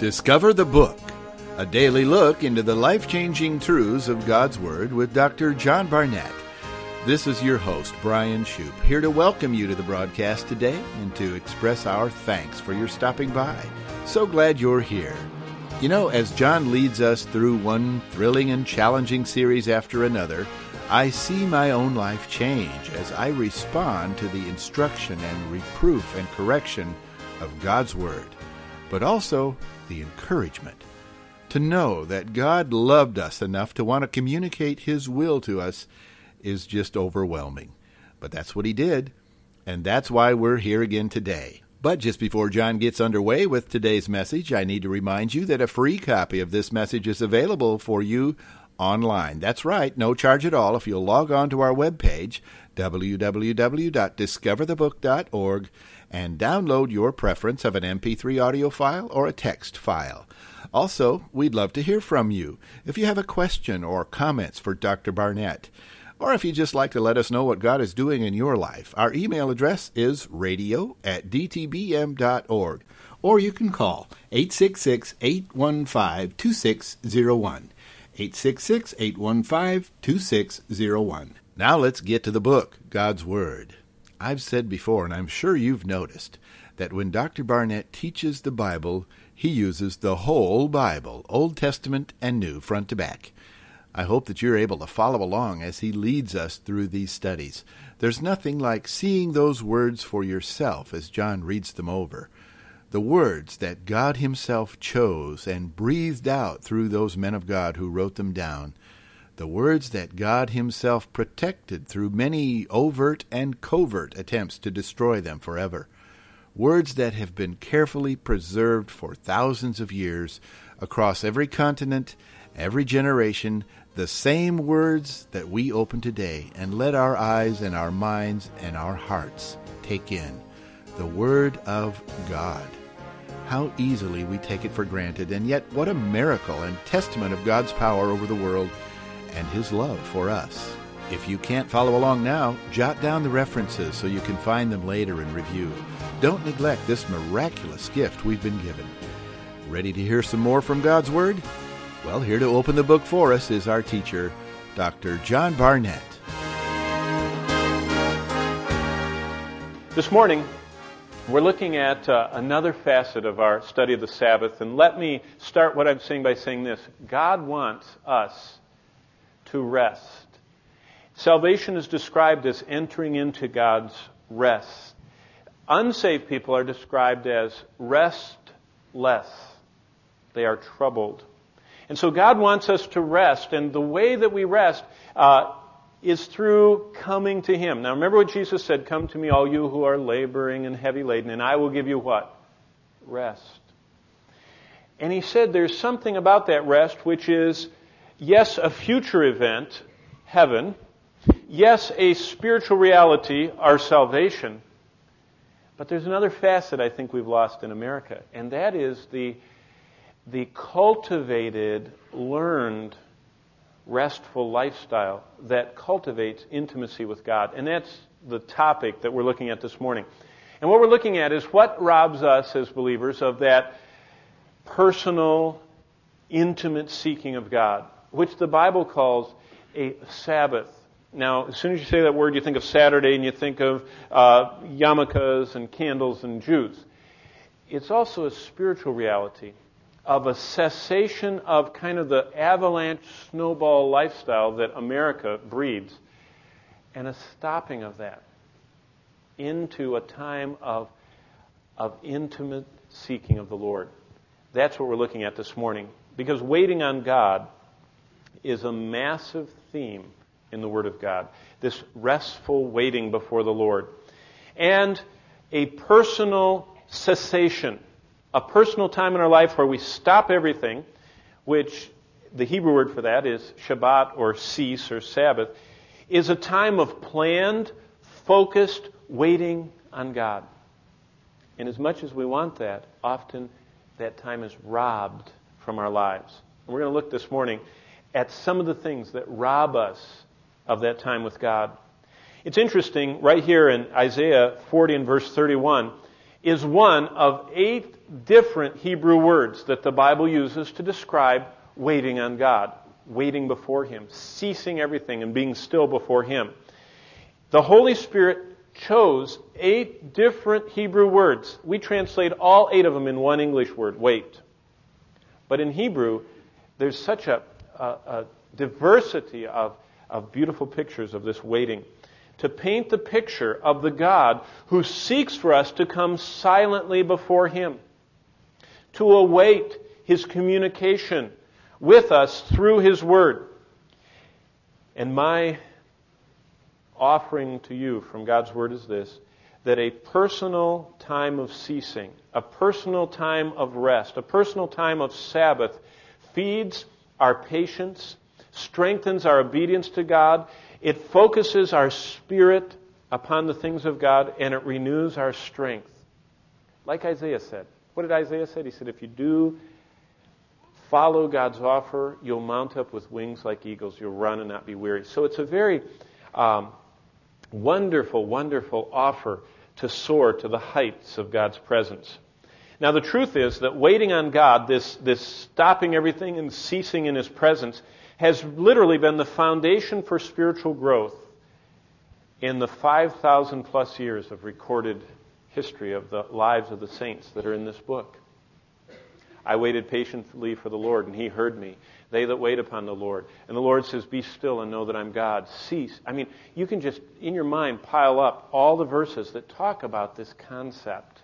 Discover the Book, a daily look into the life-changing truths of God's Word with Dr. John Barnett. This is your host, Brian Shoup, here to welcome you to the broadcast today and to express our thanks for your stopping by. So glad you're here. You know, as John leads us through one thrilling and challenging series after another, I see my own life change as I respond to the instruction and reproof and correction of God's Word, but also the encouragement to know that God loved us enough to want to communicate His will to us is just overwhelming. But that's what He did, and that's why we're here again today. But just before John gets underway with today's message, I need to remind you that a free copy of this message is available for you online. That's right, no charge at all if you'll log on to our webpage, www.discoverthebook.org, and download your preference of an MP3 audio file or a text file. Also, we'd love to hear from you if you have a question or comments for Dr. Barnett, or if you'd just like to let us know what God is doing in your life. Our email address is radio@dtbm.org, or you can call 866-815-2601. 866-815-2601. Now let's get to the book, God's Word. I've said before, and I'm sure you've noticed, that when Dr. Barnett teaches the Bible, he uses the whole Bible, Old Testament and New, front to back. I hope that you're able to follow along as he leads us through these studies. There's nothing like seeing those words for yourself as John reads them over. The words that God Himself chose and breathed out through those men of God who wrote them down. The words that God Himself protected through many overt and covert attempts to destroy them forever. Words that have been carefully preserved for thousands of years across every continent, every generation, the same words that we open today and let our eyes and our minds and our hearts take in. The Word of God. How easily we take it for granted, and yet what a miracle and testament of God's power over the world and His love for us. If you can't follow along now, jot down the references so you can find them later and review. Don't neglect this miraculous gift we've been given. Ready to hear some more from God's Word? Well, here to open the book for us is our teacher, Dr. John Barnett. This morning, we're looking at another facet of our study of the Sabbath, and let me start what I'm saying by saying this. God wants us to rest. Salvation is described as entering into God's rest. Unsaved people are described as restless. They are troubled. And so God wants us to rest, and the way that we rest is through coming to Him. Now remember what Jesus said, "Come to me, all you who are laboring and heavy laden, and I will give you" what? Rest. And He said there's something about that rest which is, yes, a future event, heaven, yes, a spiritual reality, our salvation, but there's another facet I think we've lost in America, and that is the cultivated, learned, restful lifestyle that cultivates intimacy with God. And that's the topic that we're looking at this morning. And what we're looking at is what robs us as believers of that personal, intimate seeking of God, which the Bible calls a Sabbath. Now, as soon as you say that word, you think of Saturday and you think of yarmulkes and candles and Jews. It's also a spiritual reality of a cessation of kind of the avalanche snowball lifestyle that America breeds, and a stopping of that into a time of intimate seeking of the Lord. That's what we're looking at this morning, because waiting on God is a massive theme in the Word of God. This restful waiting before the Lord. And a personal cessation. A personal time in our life where we stop everything, which the Hebrew word for that is Shabbat or cease or Sabbath, is a time of planned, focused waiting on God. And as much as we want that, often that time is robbed from our lives. And we're going to look this morning at some of the things that rob us of that time with God. It's interesting, right here in Isaiah 40 and verse 31, is one of 8 different Hebrew words that the Bible uses to describe waiting on God, waiting before Him, ceasing everything and being still before Him. The Holy Spirit chose 8 different Hebrew words. We translate all 8 of them in one English word, wait. But in Hebrew, there's such a diversity of beautiful pictures of this waiting, to paint the picture of the God who seeks for us to come silently before Him, to await His communication with us through His Word. And my offering to you from God's Word is this, that a personal time of ceasing, a personal time of rest, a personal time of Sabbath feeds our patience, strengthens our obedience to God, it focuses our spirit upon the things of God, and it renews our strength. Like Isaiah said. What did Isaiah say? He said, if you do follow God's offer, you'll mount up with wings like eagles. You'll run and not be weary. So it's a very wonderful, wonderful offer to soar to the heights of God's presence. Now the truth is that waiting on God, this stopping everything and ceasing in His presence, has literally been the foundation for spiritual growth in the 5,000 plus years of recorded history of the lives of the saints that are in this book. I waited patiently for the Lord, and He heard me. They that wait upon the Lord. And the Lord says, be still and know that I'm God. Cease. I mean, you can just, in your mind, pile up all the verses that talk about this concept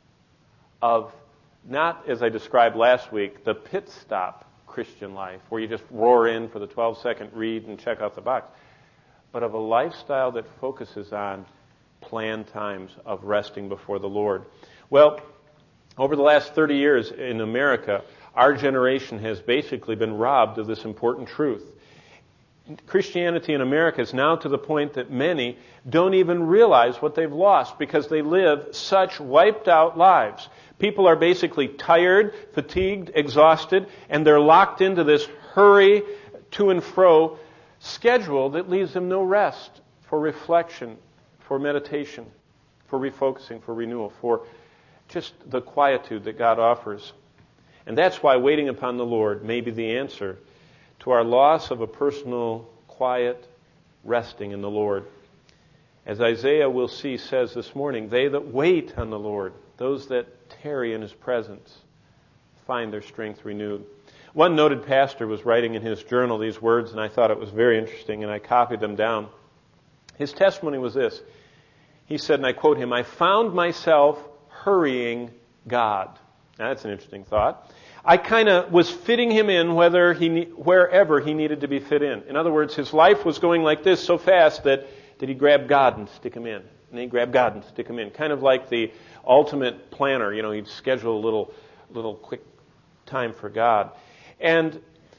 of, not, as I described last week, the pit stop Christian life, where you just roar in for the 12-second read and check out the box, but of a lifestyle that focuses on planned times of resting before the Lord. Well, over the last 30 years in America, our generation has basically been robbed of this important truth. Christianity in America is now to the point that many don't even realize what they've lost because they live such wiped out lives. People are basically tired, fatigued, exhausted, and they're locked into this hurry to and fro schedule that leaves them no rest for reflection, for meditation, for refocusing, for renewal, for just the quietude that God offers. And that's why waiting upon the Lord may be the answer to our loss of a personal, quiet resting in the Lord. As Isaiah, we'll see, says this morning, they that wait on the Lord, those that tarry in His presence, find their strength renewed. One noted pastor was writing in his journal these words, and I thought it was very interesting, and I copied them down. His testimony was this. He said, and I quote him, I found myself hurrying God. Now, that's an interesting thought. I kind of was fitting Him in wherever He needed to be fit in. In other words, his life was going like this so fast that he'd grab God and stick Him in. And he'd grab God and stick Him in. Kind of like the ultimate planner. He'd schedule a little quick time for God. And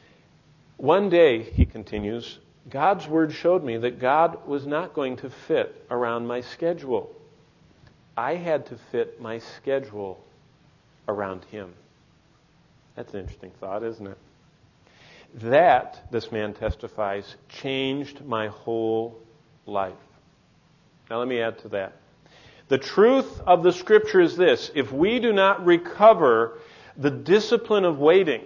one day, he continues, God's Word showed me that God was not going to fit around my schedule. I had to fit my schedule around Him. That's an interesting thought, isn't it? That, this man testifies, changed my whole life. Now let me add to that. The truth of the Scripture is this. If we do not recover the discipline of waiting,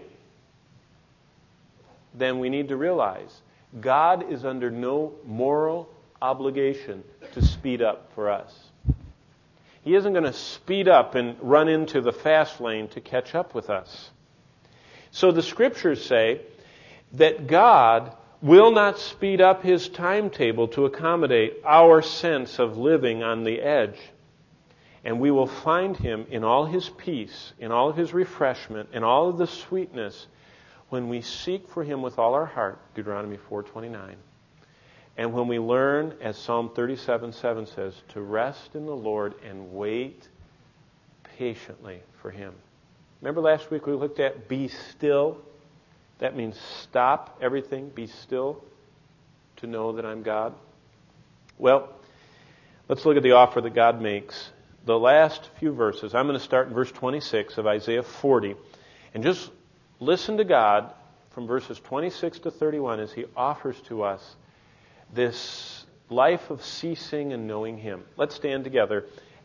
then we need to realize God is under no moral obligation to speed up for us. He isn't going to speed up and run into the fast lane to catch up with us. So the Scriptures say that God will not speed up His timetable to accommodate our sense of living on the edge. And we will find Him in all His peace, in all of His refreshment, in all of the sweetness when we seek for Him with all our heart, Deuteronomy 4:29. And when we learn, as Psalm 37:7 says, to rest in the Lord and wait patiently for Him. Remember last week we looked at be still? That means stop everything, be still, to know that I'm God. Well, let's look at the offer that God makes. The last few verses, I'm going to start in verse 26 of Isaiah 40, and just listen to God from verses 26 to 31 as He offers to us this life of ceasing and knowing Him. Let's stand together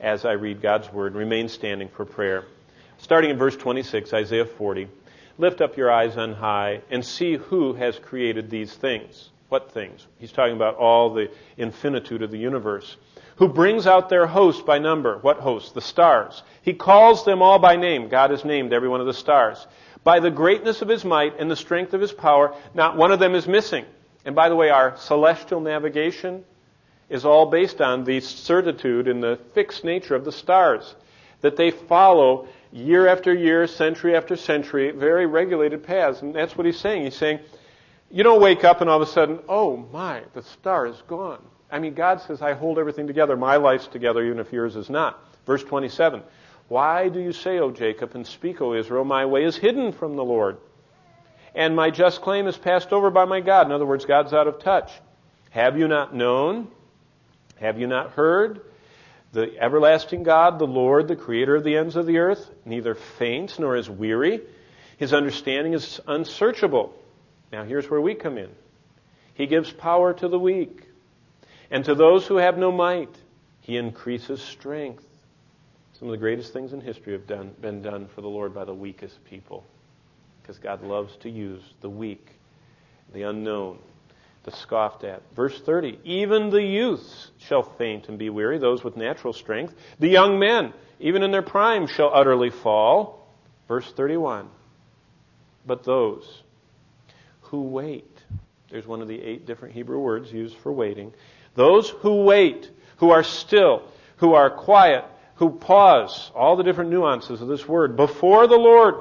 as I read God's Word. Remain standing for prayer. Starting in verse 26, Isaiah 40. Lift up your eyes on high and see who has created these things. What things? He's talking about all the infinitude of the universe. Who brings out their host by number. What host? The stars. He calls them all by name. God has named every one of the stars. By the greatness of His might and the strength of His power, not one of them is missing. And by the way, our celestial navigation is all based on the certitude and the fixed nature of the stars. That they follow year after year, century after century, very regulated paths. And that's what he's saying. He's saying, you don't wake up and all of a sudden, oh my, the star is gone. I mean, God says, I hold everything together. My life's together, even if yours is not. Verse 27, why do you say, O Jacob, and speak, O Israel, my way is hidden from the Lord, and my just claim is passed over by my God? In other words, God's out of touch. Have you not known? Have you not heard? The everlasting God, the Lord, the creator of the ends of the earth, neither faints nor is weary. His understanding is unsearchable. Now here's where we come in. He gives power to the weak. And to those who have no might, He increases strength. Some of the greatest things in history have been done for the Lord by the weakest people. Because God loves to use the weak, the unknown, the scoffed at. Verse 30, even the youths shall faint and be weary, those with natural strength. The young men, even in their prime, shall utterly fall. Verse 31, but those who wait. There's one of the 8 different Hebrew words used for waiting. Those who wait, who are still, who are quiet, who pause, all the different nuances of this word, before the Lord,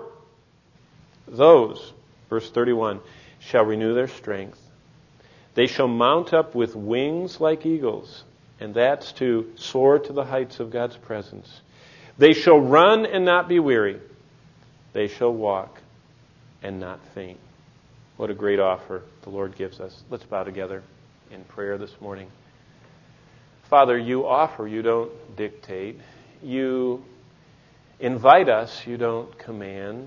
those, verse 31, shall renew their strength. They shall mount up with wings like eagles, and that's to soar to the heights of God's presence. They shall run and not be weary. They shall walk and not faint. What a great offer the Lord gives us. Let's bow together in prayer this morning. Father, you offer, you don't dictate. You invite us, you don't command.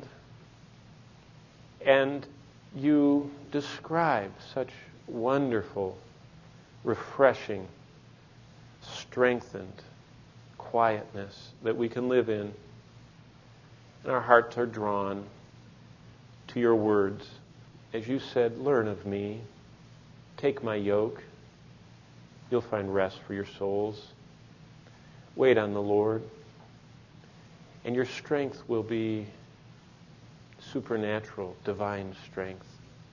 And you describe such wonderful, refreshing, strengthened quietness that we can live in. And our hearts are drawn to your words. As you said, learn of me. Take my yoke. You'll find rest for your souls. Wait on the Lord. And your strength will be supernatural, divine strength.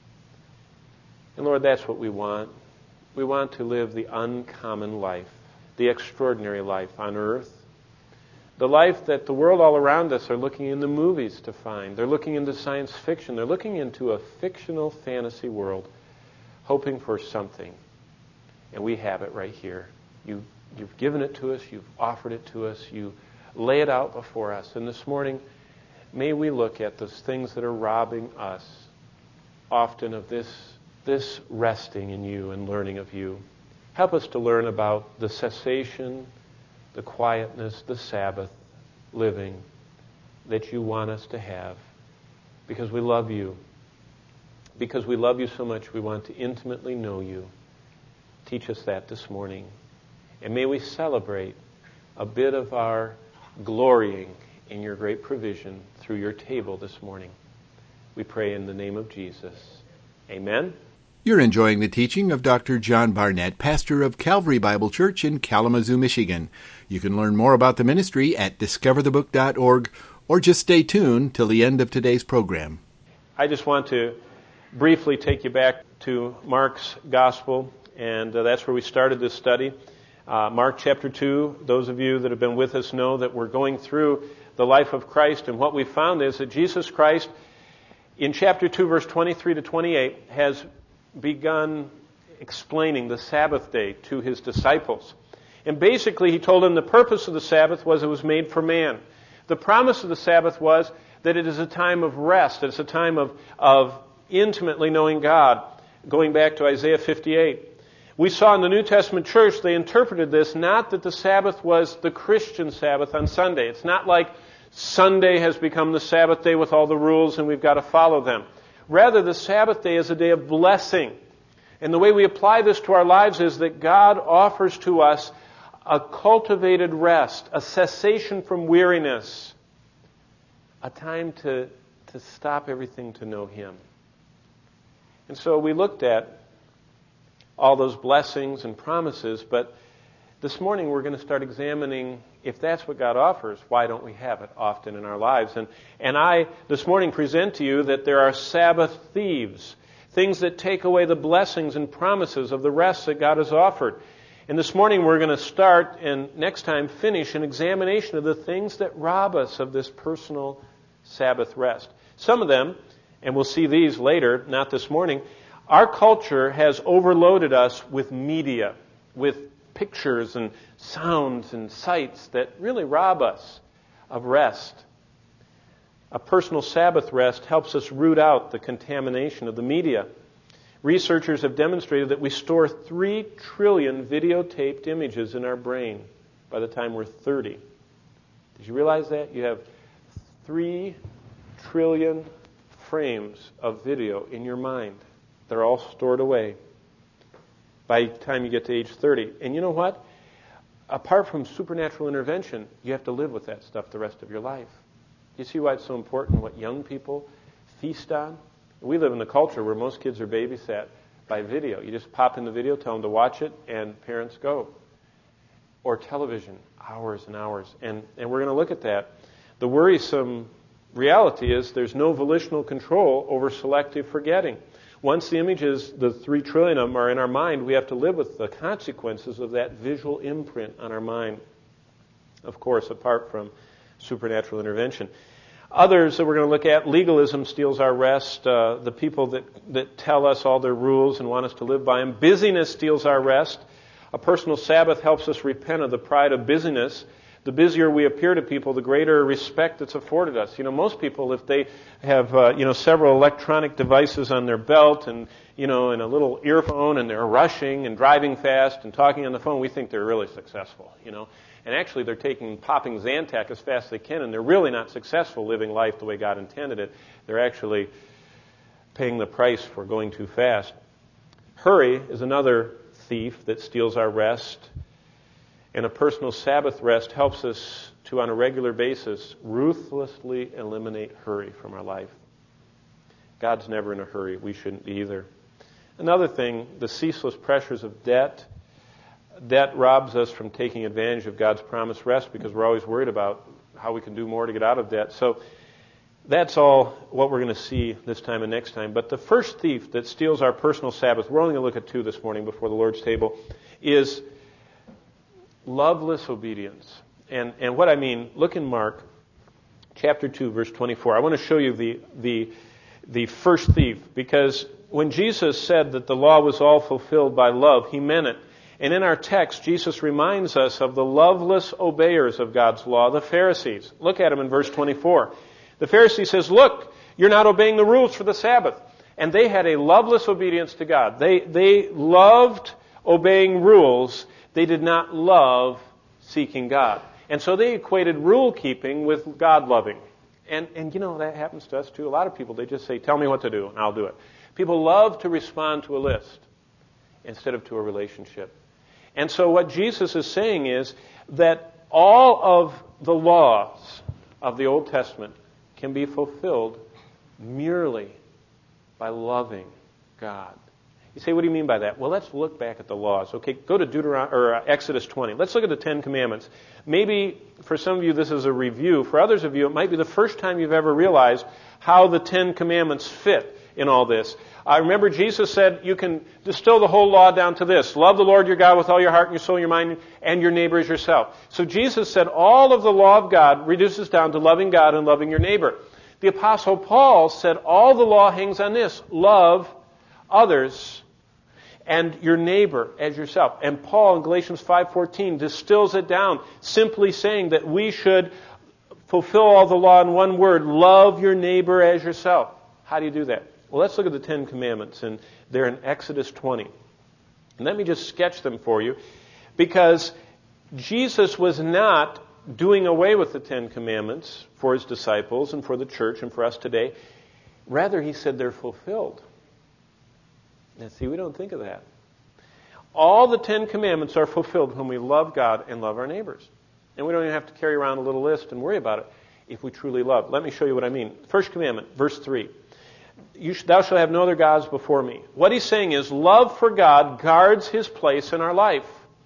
And Lord, that's what we want. We want to live the uncommon life, the extraordinary life on earth, the life that the world all around us are looking in the movies to find. They're looking into science fiction. They're looking into a fictional fantasy world, hoping for something. And we have it right here. You've given it to us. You've offered it to us. You lay it out before us. And this morning, may we look at those things that are robbing us often of this resting in you and learning of you. Help us to learn about the cessation, the quietness, the Sabbath living that you want us to have, because we love you. Because we love you so much, we want to intimately know you. Teach us that this morning. And may we celebrate a bit of our glorying in your great provision through your table this morning. We pray in the name of Jesus. Amen. You're enjoying the teaching of Dr. John Barnett, pastor of Calvary Bible Church in Kalamazoo, Michigan. You can learn more about the ministry at discoverthebook.org, or just stay tuned till the end of today's program. I just want to briefly take you back to Mark's Gospel, and that's where we started this study. Mark chapter 2, those of you that have been with us know that we're going through the life of Christ, and what we found is that Jesus Christ, in chapter 2, verse 23 to 28, has begun explaining the Sabbath day to his disciples. And basically he told them the purpose of the Sabbath was it was made for man. The promise of the Sabbath was that it is a time of rest. It's a time of intimately knowing God. Going back to Isaiah 58. We saw in the New Testament church they interpreted this not that the Sabbath was the Christian Sabbath on Sunday. It's not like Sunday has become the Sabbath day with all the rules and we've got to follow them. Rather, the Sabbath day is a day of blessing. And the way we apply this to our lives is that God offers to us a cultivated rest, a cessation from weariness, a time to stop everything to know Him. And so we looked at all those blessings and promises, but this morning we're going to start examining, if that's what God offers, why don't we have it often in our lives? And I, this morning, present to you that there are Sabbath thieves, things that take away the blessings and promises of the rest that God has offered. And this morning we're going to start and next time finish an examination of the things that rob us of this personal Sabbath rest. Some of them, and we'll see these later, not this morning, our culture has overloaded us with media, with pictures and sounds and sights that really rob us of rest. A personal Sabbath rest helps us root out the contamination of the media. Researchers have demonstrated that we store 3 trillion videotaped images in our brain by the time we're 30. Did you realize that? You have 3 trillion frames of video in your mind. They're all stored away by the time you get to age 30. And you know what? Apart from supernatural intervention, you have to live with that stuff the rest of your life. You see why it's so important what young people feast on? We live in a culture where most kids are babysat by video. You just pop in the video, tell them to watch it, and parents go. Or television, hours and hours. And we're going to look at that. The worrisome reality is there's no volitional control over selective forgetting. Once the images, the 3 trillion of them, are in our mind, we have to live with the consequences of that visual imprint on our mind. Of course, apart from supernatural intervention. Others that we're going to look at, legalism steals our rest. The people that tell us all their rules and want us to live by them. Busyness steals our rest. A personal Sabbath helps us repent of the pride of busyness. The busier we appear to people, the greater respect that's afforded us. You know, most people, if they have, several electronic devices on their belt and, and a little earphone and they're rushing and driving fast and talking on the phone, we think they're really successful, And actually they're popping Zantac as fast as they can, and they're really not successful living life the way God intended it. They're actually paying the price for going too fast. Hurry is another thief that steals our rest. And a personal Sabbath rest helps us to, on a regular basis, ruthlessly eliminate hurry from our life. God's never in a hurry. We shouldn't be either. Another thing, the ceaseless pressures of debt. Debt robs us from taking advantage of God's promised rest because we're always worried about how we can do more to get out of debt. So that's all what we're going to see this time and next time. But the first thief that steals our personal Sabbath, we're only going to look at 2 this morning before the Lord's table, is loveless obedience. And what I mean, look in Mark chapter 2, verse 24. I want to show you the first thief, because when Jesus said that the law was all fulfilled by love, He meant it. And in our text, Jesus reminds us of the loveless obeyers of God's law, the Pharisees. Look at them in verse 24. The Pharisee says, look, you're not obeying the rules for the Sabbath. And they had a loveless obedience to God. They loved obeying rules. They did not love seeking God. And so they equated rule keeping with God loving. And that happens to us too. A lot of people, they just say, tell me what to do, and I'll do it. People love to respond to a list instead of to a relationship. And so what Jesus is saying is that all of the laws of the Old Testament can be fulfilled merely by loving God. You say, what do you mean by that? Well, let's look back at the laws. Okay, go to Exodus 20. Let's look at the 10 Commandments. Maybe for some of you this is a review. For others of you, it might be the first time you've ever realized how the 10 Commandments fit in all this. I remember Jesus said you can distill the whole law down to this. Love the Lord your God with all your heart and your soul and your mind, and your neighbor as yourself. So Jesus said all of the law of God reduces down to loving God and loving your neighbor. The Apostle Paul said all the law hangs on this. Love others and your neighbor as yourself. And Paul in Galatians 5:14 distills it down, simply saying that we should fulfill all the law in one word, love your neighbor as yourself. How do you do that? Well, let's look at the 10 Commandments, and they're in Exodus 20. And let me just sketch them for you, because Jesus was not doing away with the 10 Commandments for His disciples and for the church and for us today. Rather, He said they're fulfilled. Now, see, we don't think of that. All the 10 commandments are fulfilled when we love God and love our neighbors. And we don't even have to carry around a little list and worry about it if we truly love. Let me show you what I mean. First commandment, verse 3. Thou shalt have no other gods before me. What he's saying is love for God guards his place in our life.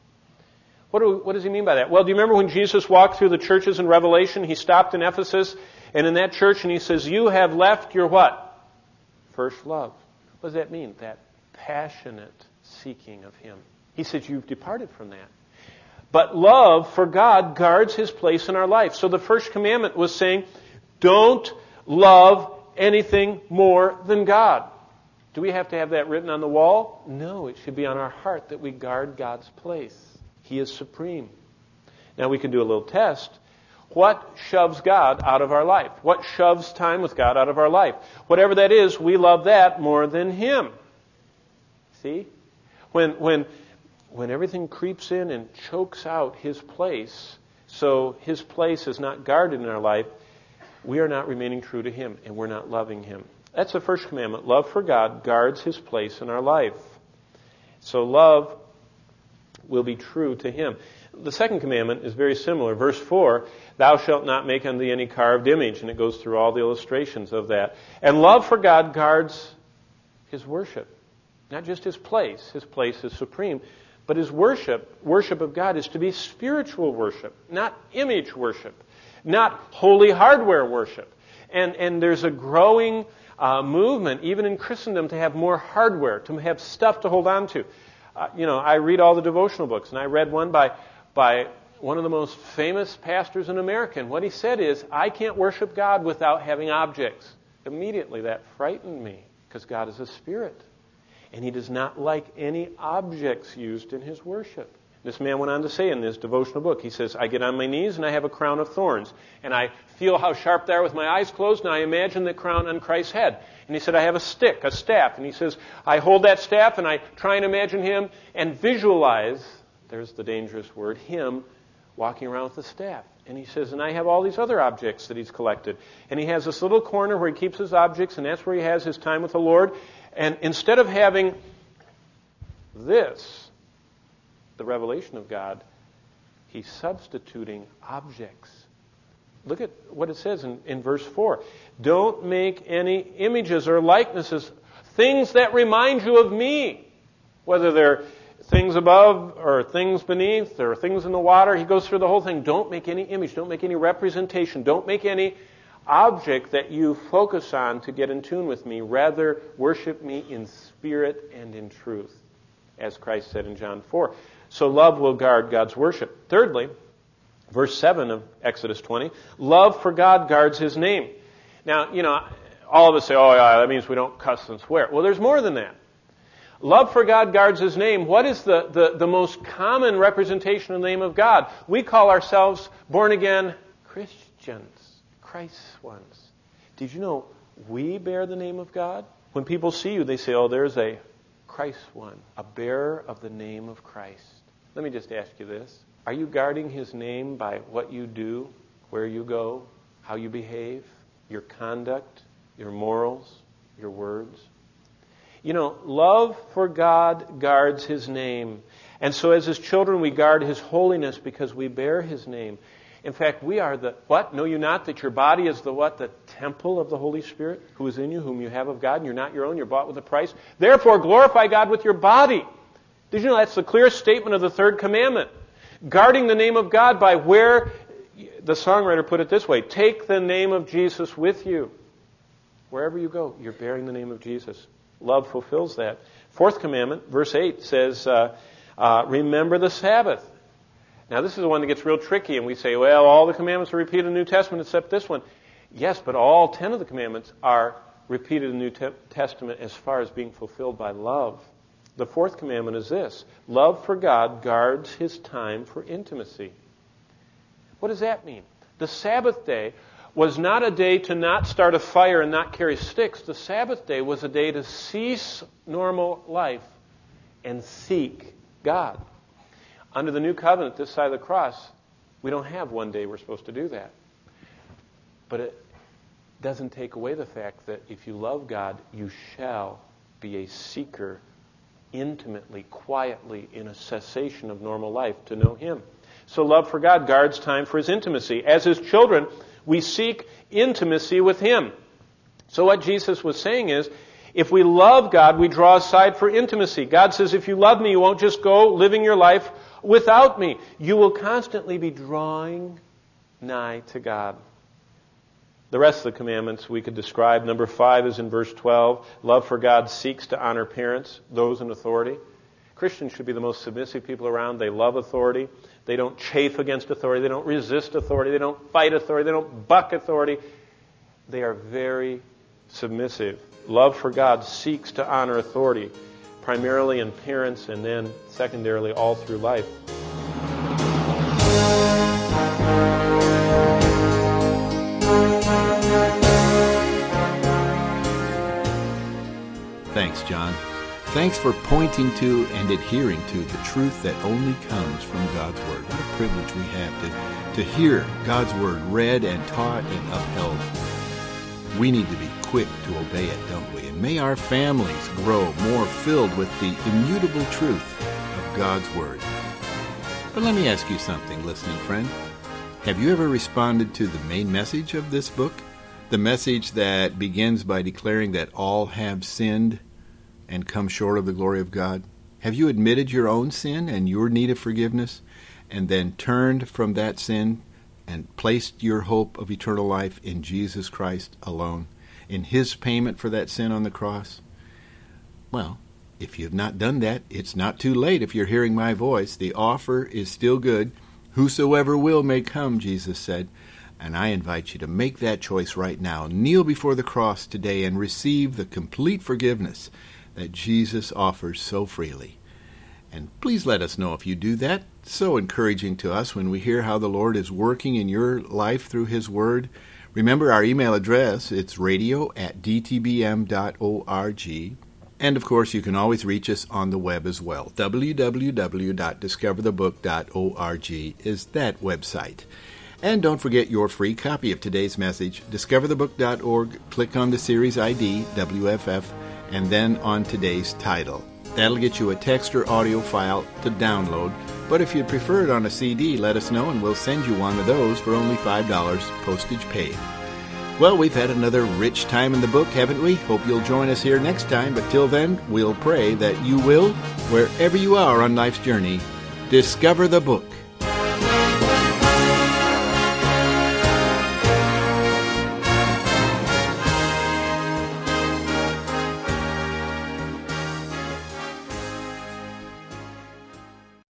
What does he mean by that? Well, do you remember when Jesus walked through the churches in Revelation? He stopped in Ephesus and in that church and he says, you have left your what? First love. What does that mean? That passionate seeking of him. He says, you've departed from that. But love for God guards his place in our life. So the first commandment was saying, don't love anything more than God. Do we have to have that written on the wall? No, it should be on our heart that we guard God's place. He is supreme. Now we can do a little test. What shoves God out of our life? What shoves time with God out of our life? Whatever that is, we love that more than him. See? When everything creeps in and chokes out his place, so his place is not guarded in our life, we are not remaining true to him and we're not loving him. That's the first commandment. Love for God guards his place in our life. So love will be true to him. The second commandment is very similar. Verse 4, thou shalt not make unto thee any carved image. And it goes through all the illustrations of that. And love for God guards his worship. Not just his place. His place is supreme. But his worship of God, is to be spiritual worship, not image worship, not holy hardware worship. And there's a growing movement, even in Christendom, to have more hardware, to have stuff to hold on to. I read all the devotional books, and I read one by one of the most famous pastors in America. And what he said is, I can't worship God without having objects. Immediately that frightened me, because God is a spirit. And he does not like any objects used in his worship. This man went on to say in this devotional book, he says, I get on my knees and I have a crown of thorns. And I feel how sharp they are with my eyes closed, and I imagine the crown on Christ's head. And he said, I have a stick, a staff. And he says, I hold that staff and I try and imagine him and visualize, there's the dangerous word, him walking around with the staff. And he says, and I have all these other objects that he's collected. And he has this little corner where he keeps his objects, and that's where he has his time with the Lord. And instead of having this, the revelation of God, he's substituting objects. Look at what it says in verse 4. Don't make any images or likenesses, things that remind you of me. Whether they're things above or things beneath or things in the water. He goes through the whole thing. Don't make any image. Don't make any representation. Don't make any object that you focus on to get in tune with me. Rather, worship me in spirit and in truth, as Christ said in John 4. So love will guard God's worship. Thirdly, verse 7 of Exodus 20, love for God guards his name. Now, all of us say, oh, yeah, that means we don't cuss and swear. Well, there's more than that. Love for God guards his name. What is the most common representation of the name of God? We call ourselves born-again Christians, Christ's ones. Did you know we bear the name of God? When people see you, they say, oh, there's a Christ one, a bearer of the name of Christ. Let me just ask you this. Are you guarding his name by what you do, where you go, how you behave, your conduct, your morals, your words? Love for God guards his name. And so as his children, we guard his holiness because we bear his name. In fact, we are the, what? Know you not that your body is the what? The temple of the Holy Spirit who is in you, whom you have of God, and you're not your own, you're bought with a price. Therefore, glorify God with your body. Did you know that's the clear statement of the third commandment? Guarding the name of God by where, the songwriter put it this way, take the name of Jesus with you. Wherever you go, you're bearing the name of Jesus. Love fulfills that. Fourth commandment, verse 8, says, remember the Sabbath. Now, this is the one that gets real tricky, and we say, well, all the commandments are repeated in the New Testament except this one. Yes, but all 10 of the commandments are repeated in the New Testament as far as being fulfilled by love. The fourth commandment is this. Love for God guards his time for intimacy. What does that mean? The Sabbath day was not a day to not start a fire and not carry sticks. The Sabbath day was a day to cease normal life and seek God. Under the new covenant, this side of the cross, we don't have one day we're supposed to do that. But it doesn't take away the fact that if you love God, you shall be a seeker intimately, quietly, in a cessation of normal life to know Him. So love for God guards time for His intimacy. As His children, we seek intimacy with Him. So what Jesus was saying is, if we love God, we draw aside for intimacy. God says, if you love me, you won't just go living your life without me. You will constantly be drawing nigh to God. The rest of the commandments we could describe. Number 5 is in verse 12. Love for God seeks to honor parents, those in authority. Christians should be the most submissive people around. They love authority. They don't chafe against authority. They don't resist authority. They don't fight authority. They don't buck authority. They are very submissive. Love for God seeks to honor authority, primarily in parents and then secondarily all through life. Thanks, John. Thanks for pointing to and adhering to the truth that only comes from God's Word. What a privilege we have to hear God's Word read and taught and upheld. We need to be quick to obey it, don't we? And may our families grow more filled with the immutable truth of God's Word. But let me ask you something, listening friend. Have you ever responded to the main message of this book? The message that begins by declaring that all have sinned and come short of the glory of God? Have you admitted your own sin and your need of forgiveness, and then turned from that sin and placed your hope of eternal life in Jesus Christ alone, in His payment for that sin on the cross? Well, if you have not done that, it's not too late. If you're hearing my voice, the offer is still good. Whosoever will may come, Jesus said. And I invite you to make that choice right now. Kneel before the cross today and receive the complete forgiveness that Jesus offers so freely. And please let us know if you do that. It's so encouraging to us when we hear how the Lord is working in your life through His Word. Remember our email address. It's radio@dtbm.org. And of course, you can always reach us on the web as well. www.discoverthebook.org is that website. And don't forget your free copy of today's message. Discoverthebook.org, click on the series ID, WFF, and then on today's title. That'll get you a text or audio file to download. But if you'd prefer it on a CD, let us know and we'll send you one of those for only $5, postage paid. Well, we've had another rich time in the book, haven't we? Hope you'll join us here next time. But till then, we'll pray that you will, wherever you are on life's journey, discover the book